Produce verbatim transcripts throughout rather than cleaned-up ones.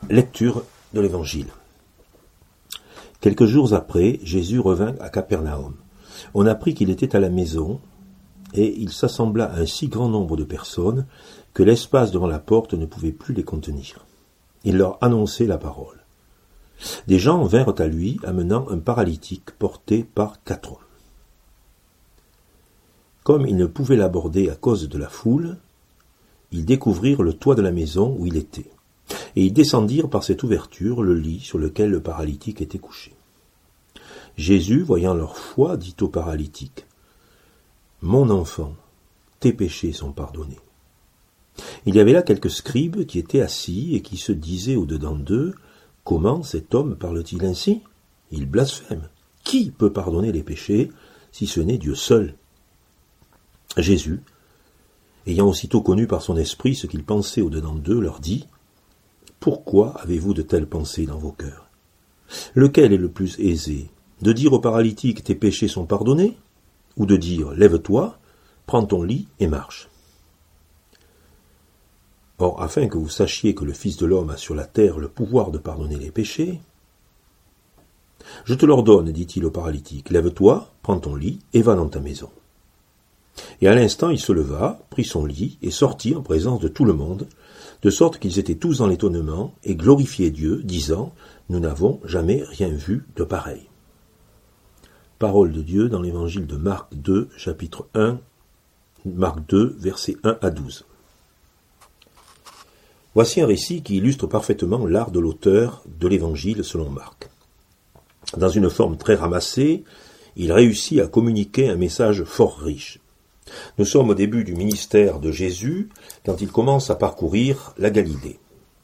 Lecture de l'Évangile. Quelques jours après, Jésus revint à Capernaum. On apprit qu'il était à la maison, et il s'assembla à un si grand nombre de personnes que l'espace devant la porte ne pouvait plus les contenir. Il leur annonçait la parole. Des gens vinrent à lui, amenant un paralytique porté par quatre hommes. Comme ils ne pouvaient l'aborder à cause de la foule, ils découvrirent le toit de la maison où il était. Et ils descendirent par cette ouverture le lit sur lequel le paralytique était couché. Jésus, voyant leur foi, dit au paralytique, « Mon enfant, tes péchés sont pardonnés. » Il y avait là quelques scribes qui étaient assis et qui se disaient au-dedans d'eux, « Comment cet homme parle-t-il ainsi ? Il blasphème. Qui peut pardonner les péchés si ce n'est Dieu seul ?» Jésus, ayant aussitôt connu par son esprit ce qu'ils pensaient au-dedans d'eux, leur dit, « Pourquoi avez-vous de telles pensées dans vos cœurs ? Lequel est le plus aisé, de dire au paralytique « Tes péchés sont pardonnés » ou de dire « Lève-toi, prends ton lit et marche ». Or, afin que vous sachiez que le Fils de l'homme a sur la terre le pouvoir de pardonner les péchés, « Je te l'ordonne, dit-il au paralytique, « Lève-toi, prends ton lit et va dans ta maison. » Et à l'instant il se leva, prit son lit et sortit en présence de tout le monde, de sorte qu'ils étaient tous dans l'étonnement et glorifiaient Dieu, disant « Nous n'avons jamais rien vu de pareil. » Parole de Dieu dans l'évangile de Marc deux, chapitre un, Marc deux, versets un à douze. Voici un récit qui illustre parfaitement l'art de l'auteur de l'évangile selon Marc. Dans une forme très ramassée, il réussit à communiquer un message fort riche. Nous sommes au début du ministère de Jésus, quand il commence à parcourir la Galilée.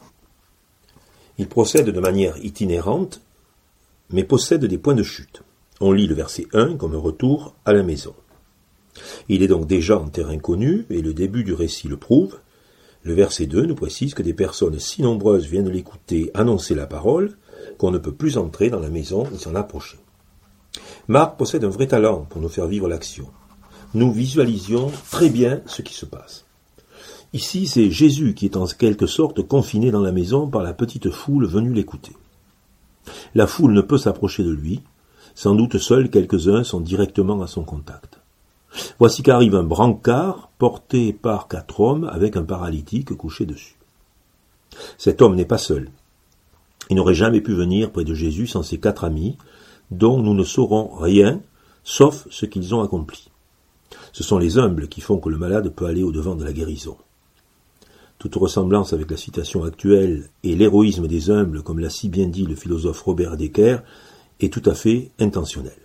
Il procède de manière itinérante, mais possède des points de chute. On lit le verset un comme un retour à la maison. Il est donc déjà en terrain connu, et le début du récit le prouve. Le verset deux nous précise que des personnes si nombreuses viennent l'écouter annoncer la parole, qu'on ne peut plus entrer dans la maison ni s'en approcher. Marc possède un vrai talent pour nous faire vivre l'action. Nous visualisions très bien ce qui se passe. Ici, c'est Jésus qui est en quelque sorte confiné dans la maison par la petite foule venue l'écouter. La foule ne peut s'approcher de lui, sans doute seuls quelques-uns sont directement à son contact. Voici qu'arrive un brancard porté par quatre hommes avec un paralytique couché dessus. Cet homme n'est pas seul. Il n'aurait jamais pu venir près de Jésus sans ses quatre amis, dont nous ne saurons rien, sauf ce qu'ils ont accompli. Ce sont les humbles qui font que le malade peut aller au-devant de la guérison. Toute ressemblance avec la citation actuelle et l'héroïsme des humbles, comme l'a si bien dit le philosophe Robert Decker, est tout à fait intentionnelle.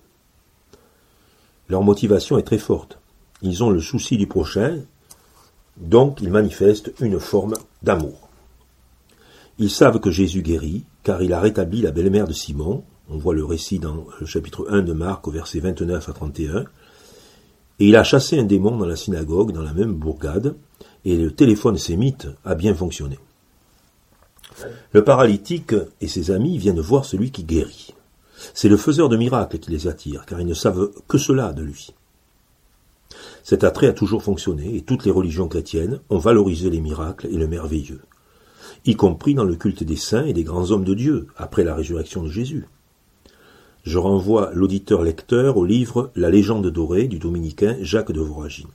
Leur motivation est très forte. Ils ont le souci du prochain, donc ils manifestent une forme d'amour. Ils savent que Jésus guérit, car il a rétabli la belle-mère de Simon. On voit le récit dans le chapitre un de Marc, au verset vingt-neuf à trente et un. Et il a chassé un démon dans la synagogue, dans la même bourgade, et le téléphone sémite a bien fonctionné. Le paralytique et ses amis viennent voir celui qui guérit. C'est le faiseur de miracles qui les attire, car ils ne savent que cela de lui. Cet attrait a toujours fonctionné, et toutes les religions chrétiennes ont valorisé les miracles et le merveilleux, y compris dans le culte des saints et des grands hommes de Dieu, après la résurrection de Jésus. Je renvoie l'auditeur-lecteur au livre « La légende dorée » du dominicain Jacques de Voragine.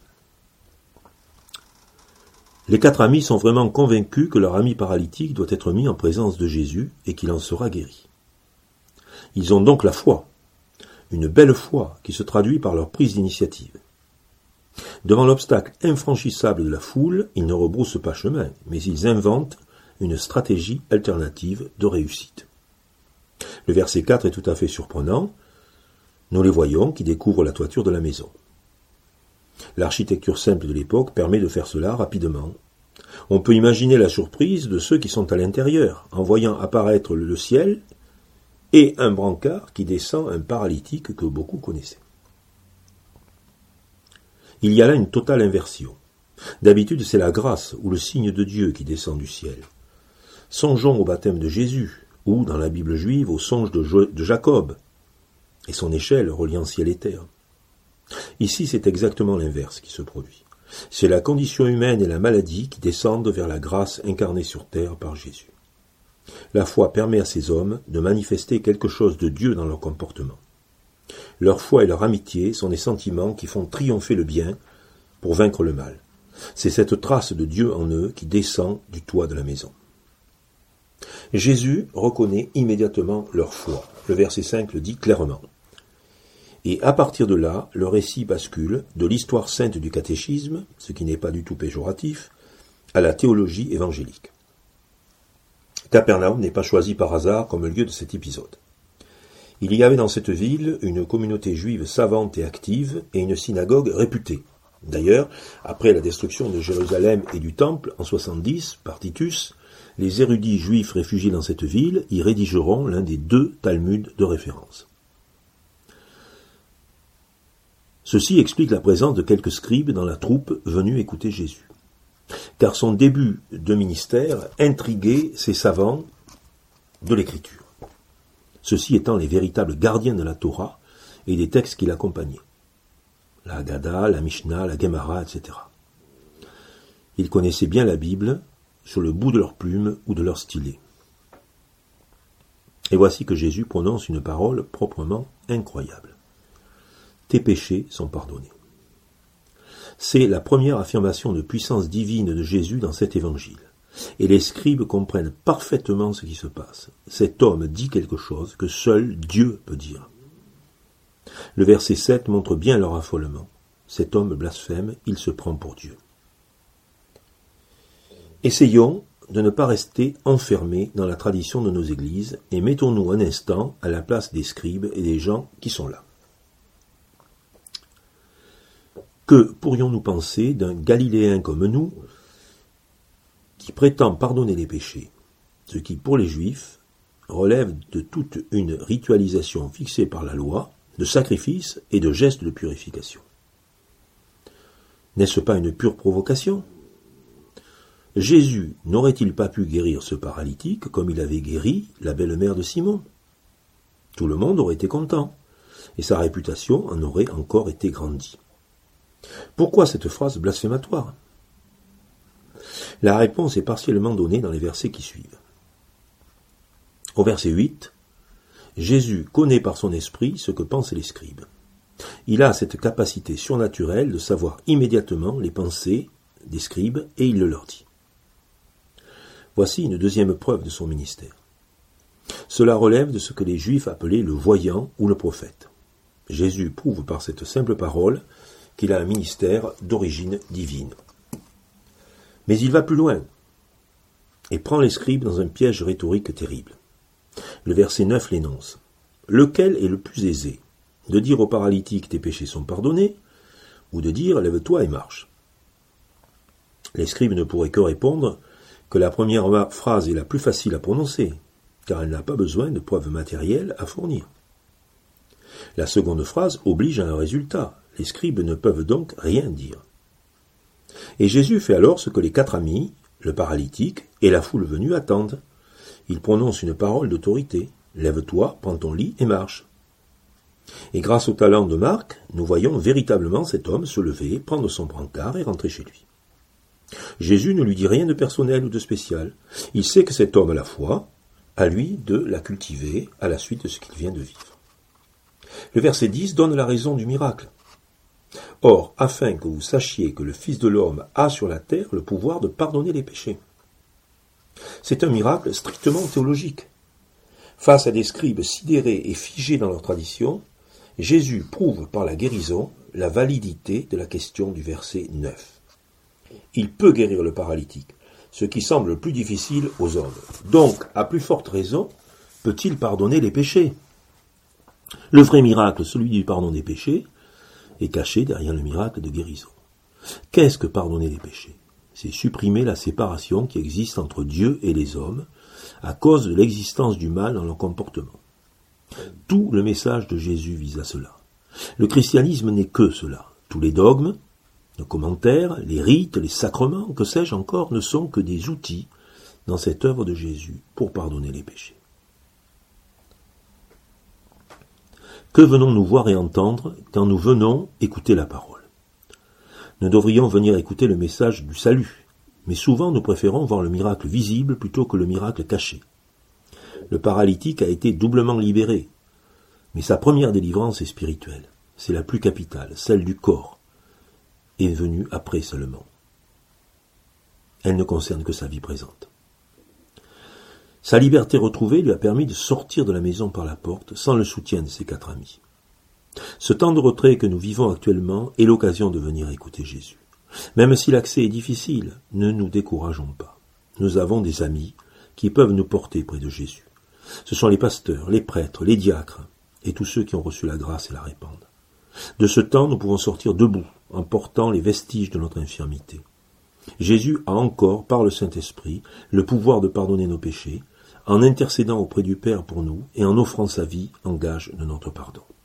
Les quatre amis sont vraiment convaincus que leur ami paralytique doit être mis en présence de Jésus et qu'il en sera guéri. Ils ont donc la foi, une belle foi qui se traduit par leur prise d'initiative. Devant l'obstacle infranchissable de la foule, ils ne rebroussent pas chemin, mais ils inventent une stratégie alternative de réussite. Le verset quatre est tout à fait surprenant. Nous les voyons qui découvrent la toiture de la maison. L'architecture simple de l'époque permet de faire cela rapidement. On peut imaginer la surprise de ceux qui sont à l'intérieur, en voyant apparaître le ciel et un brancard qui descend un paralytique que beaucoup connaissaient. Il y a là une totale inversion. D'habitude, c'est la grâce ou le signe de Dieu qui descend du ciel. Songeons au baptême de Jésus, ou, dans la Bible juive, au songe de, jo- de Jacob, et son échelle reliant ciel et terre. Ici, c'est exactement l'inverse qui se produit. C'est la condition humaine et la maladie qui descendent vers la grâce incarnée sur terre par Jésus. La foi permet à ces hommes de manifester quelque chose de Dieu dans leur comportement. Leur foi et leur amitié sont des sentiments qui font triompher le bien pour vaincre le mal. C'est cette trace de Dieu en eux qui descend du toit de la maison. Jésus reconnaît immédiatement leur foi. Le verset cinq le dit clairement. Et à partir de là, le récit bascule de l'histoire sainte du catéchisme, ce qui n'est pas du tout péjoratif, à la théologie évangélique. Capernaum n'est pas choisi par hasard comme lieu de cet épisode. Il y avait dans cette ville une communauté juive savante et active et une synagogue réputée. D'ailleurs, après la destruction de Jérusalem et du Temple en soixante-dix par Titus, les érudits juifs réfugiés dans cette ville y rédigeront l'un des deux Talmuds de référence. Ceci explique la présence de quelques scribes dans la troupe venue écouter Jésus. Car son début de ministère intriguait ces savants de l'écriture. Ceux-ci étant les véritables gardiens de la Torah et des textes qui l'accompagnaient. La Haggadah, la Mishnah, la Gemara, et cetera. Ils connaissaient bien la Bible sur le bout de leur plume ou de leur stylet. Et voici que Jésus prononce une parole proprement incroyable. Tes péchés sont pardonnés. C'est la première affirmation de puissance divine de Jésus dans cet évangile. Et les scribes comprennent parfaitement ce qui se passe. Cet homme dit quelque chose que seul Dieu peut dire. Le verset sept montre bien leur affolement. Cet homme blasphème, il se prend pour Dieu. Essayons de ne pas rester enfermés dans la tradition de nos églises et mettons-nous un instant à la place des scribes et des gens qui sont là. Que pourrions-nous penser d'un Galiléen comme nous qui prétend pardonner les péchés, ce qui, pour les Juifs, relève de toute une ritualisation fixée par la loi, de sacrifices et de gestes de purification. N'est-ce pas une pure provocation ? Jésus n'aurait-il pas pu guérir ce paralytique comme il avait guéri la belle-mère de Simon ? Tout le monde aurait été content, et sa réputation en aurait encore été grandie. Pourquoi cette phrase blasphématoire ? La réponse est partiellement donnée dans les versets qui suivent. Au verset huit, Jésus connaît par son esprit ce que pensent les scribes. Il a cette capacité surnaturelle de savoir immédiatement les pensées des scribes et il le leur dit. Voici une deuxième preuve de son ministère. Cela relève de ce que les Juifs appelaient le voyant ou le prophète. Jésus prouve par cette simple parole qu'il a un ministère d'origine divine. Mais il va plus loin et prend les scribes dans un piège rhétorique terrible. Le verset neuf l'énonce. Lequel est le plus aisé ? De dire au paralytique tes péchés sont pardonnés, ou de dire lève-toi et marche. Les scribes ne pourraient que répondre que la première phrase est la plus facile à prononcer, car elle n'a pas besoin de preuves matérielles à fournir. La seconde phrase oblige à un résultat. Les scribes ne peuvent donc rien dire. Et Jésus fait alors ce que les quatre amis, le paralytique et la foule venue attendent. Il prononce une parole d'autorité. Lève-toi, prends ton lit et marche. Et grâce au talent de Marc, nous voyons véritablement cet homme se lever, prendre son brancard et rentrer chez lui. Jésus ne lui dit rien de personnel ou de spécial. Il sait que cet homme a la foi, à lui de la cultiver à la suite de ce qu'il vient de vivre. Le verset dix donne la raison du miracle. Or, afin que vous sachiez que le Fils de l'homme a sur la terre le pouvoir de pardonner les péchés. C'est un miracle strictement théologique. Face à des scribes sidérés et figés dans leur tradition, Jésus prouve par la guérison la validité de la question du verset neuf. Il peut guérir le paralytique, ce qui semble le plus difficile aux hommes. Donc, à plus forte raison, peut-il pardonner les péchés ? Le vrai miracle, celui du pardon des péchés, est caché derrière le miracle de guérison. Qu'est-ce que pardonner les péchés ? C'est supprimer la séparation qui existe entre Dieu et les hommes à cause de l'existence du mal dans leur comportement. Tout le message de Jésus vise à cela. Le christianisme n'est que cela. Tous les dogmes, les commentaires, les rites, les sacrements, que sais-je encore, ne sont que des outils dans cette œuvre de Jésus pour pardonner les péchés. Que venons-nous voir et entendre quand nous venons écouter la parole ? Nous devrions venir écouter le message du salut, mais souvent nous préférons voir le miracle visible plutôt que le miracle caché. Le paralytique a été doublement libéré. Mais sa première délivrance est spirituelle. C'est la plus capitale, celle du corps, est venue après seulement. Elle ne concerne que sa vie présente. Sa liberté retrouvée lui a permis de sortir de la maison par la porte sans le soutien de ses quatre amis. Ce temps de retrait que nous vivons actuellement est l'occasion de venir écouter Jésus. Même si l'accès est difficile, ne nous décourageons pas. Nous avons des amis qui peuvent nous porter près de Jésus. Ce sont les pasteurs, les prêtres, les diacres et tous ceux qui ont reçu la grâce et la répandent. De ce temps, nous pouvons sortir debout en portant les vestiges de notre infirmité. Jésus a encore, par le Saint-Esprit, le pouvoir de pardonner nos péchés, en intercédant auprès du Père pour nous et en offrant sa vie en gage de notre pardon.